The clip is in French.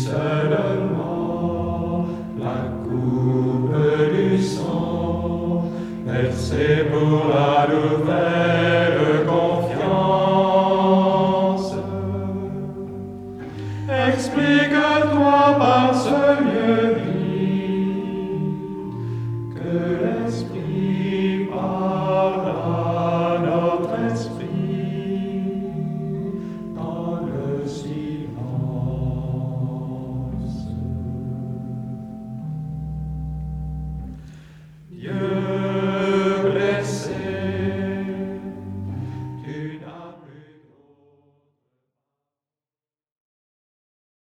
seulement la coupe du sang, versée pour la nouvelle confiance. Explique-toi par ce lieu vide que l'Esprit